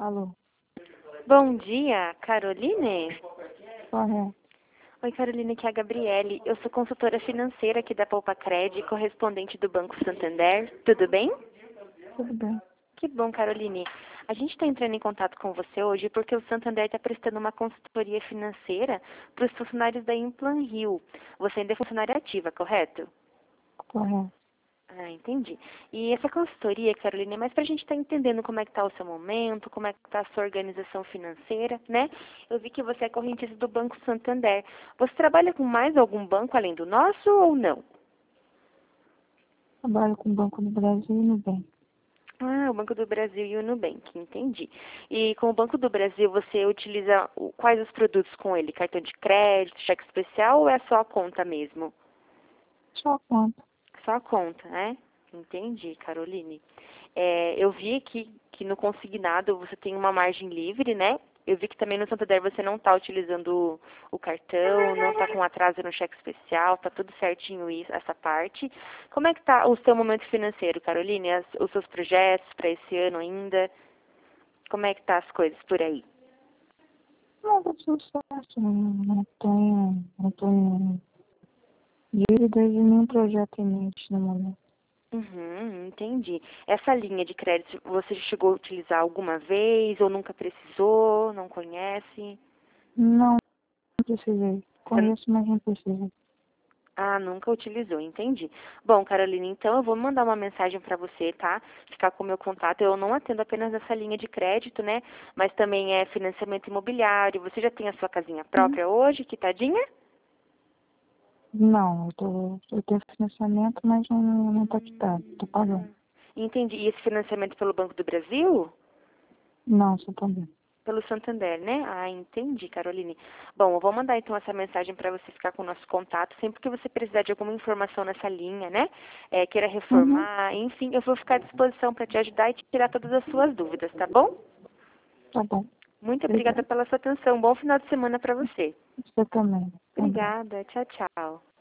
Alô, Bom dia, Caroline? correto. Oi, Caroline, aqui é a Gabriele. Eu sou consultora financeira aqui da Poupa Cred, correspondente do Banco Santander. Tudo bem? Tudo bem. Que bom, Caroline. A gente está entrando em contato com você hoje porque o Santander está prestando uma consultoria financeira para os funcionários da Implan Rio. Você ainda é funcionária ativa, correto? Correto. Ah, entendi. E essa consultoria, Carolina, é mais para a gente estar entendendo como é que está o seu momento, como é que está a sua organização financeira, né? Eu vi que você é correntista do Banco Santander. Você trabalha com mais algum banco além do nosso ou não? Trabalho com o Banco do Brasil e Nubank. Ah, o Banco do Brasil e o Nubank, entendi. E com o Banco do Brasil, você utiliza quais os produtos com ele? Cartão de crédito, cheque especial ou é só a conta mesmo? Só conta. Só a conta, né? Entendi, Caroline. Eu vi aqui que no consignado você tem uma margem livre, né? Eu vi que também no Santander você não está utilizando o cartão, não está com atraso no cheque especial, está tudo certinho isso, essa parte. Como é que está o seu momento financeiro, Caroline? Os seus projetos para esse ano ainda? Como é que tá as coisas por aí? Não, tá tudo certo. Não tenho dívidas e nenhum projeto em mente no momento. Uhum, entendi. Essa linha de crédito você já chegou a utilizar alguma vez ou nunca precisou, não conhece? Não precisei. Você Conheço, mas não precisei. nunca utilizou, entendi. Bom, Carolina, então eu vou mandar uma mensagem para você, tá? Ficar com o meu contato. Eu não atendo apenas essa linha de crédito, né? Mas também é financiamento imobiliário. Você já tem a sua casinha Uhum. própria hoje, quitadinha? Não, eu tenho financiamento, mas não tá quitado. Tô pagando. Entendi. E esse financiamento pelo Banco do Brasil? Não, só também. Pelo Santander, né? Ah, entendi, Caroline. Bom, eu vou mandar então essa mensagem para você ficar com o nosso contato. Sempre que você precisar de alguma informação nessa linha, né? Queira Uhum. reformar, enfim, eu vou ficar à disposição para te ajudar e te tirar todas as suas dúvidas, tá bom? Tá bom. Muito obrigada Obrigada. pela sua atenção. Bom final de semana para você. Você também. Também. Obrigada. Tchau, tchau.